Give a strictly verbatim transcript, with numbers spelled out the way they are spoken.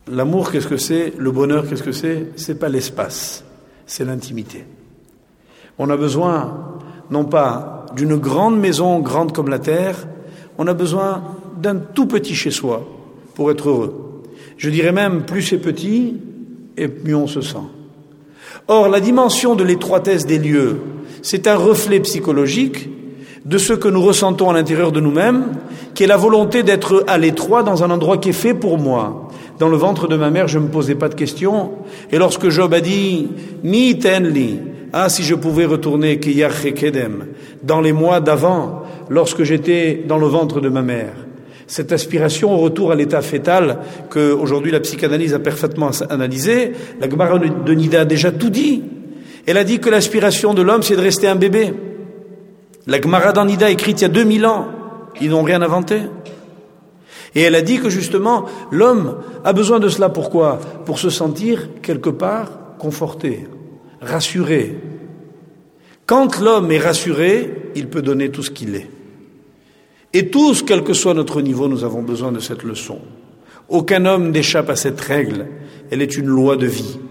L'amour, qu'est-ce que c'est? Le bonheur, qu'est-ce que c'est? C'est pas l'espace, c'est l'intimité. On a besoin, non pas d'une grande maison, grande comme la terre, on a besoin d'un tout petit chez-soi pour être heureux. Je dirais même, plus c'est petit, et mieux on se sent. Or, la dimension de l'étroitesse des lieux, c'est un reflet psychologique de ce que nous ressentons à l'intérieur de nous-mêmes, qui est la volonté d'être à l'étroit dans un endroit qui est fait pour moi. Dans le ventre de ma mère, je ne me posais pas de questions. Et lorsque Job a dit « Mi tenli » ah, si je pouvais retourner dans les mois d'avant, lorsque j'étais dans le ventre de ma mère. Cette aspiration au retour à l'état fœtal que aujourd'hui la psychanalyse a parfaitement analysé, la Gemara de Nida a déjà tout dit. Elle a dit que l'aspiration de l'homme, c'est de rester un bébé. La Gemara de Nida écrite il y a deux mille ans, ils n'ont rien inventé. Et elle a dit que justement, l'homme a besoin de cela. Pourquoi? Pour se sentir quelque part conforté, rassuré. Quand l'homme est rassuré, il peut donner tout ce qu'il est. Et tous, quel que soit notre niveau, nous avons besoin de cette leçon. Aucun homme n'échappe à cette règle. Elle est une loi de vie.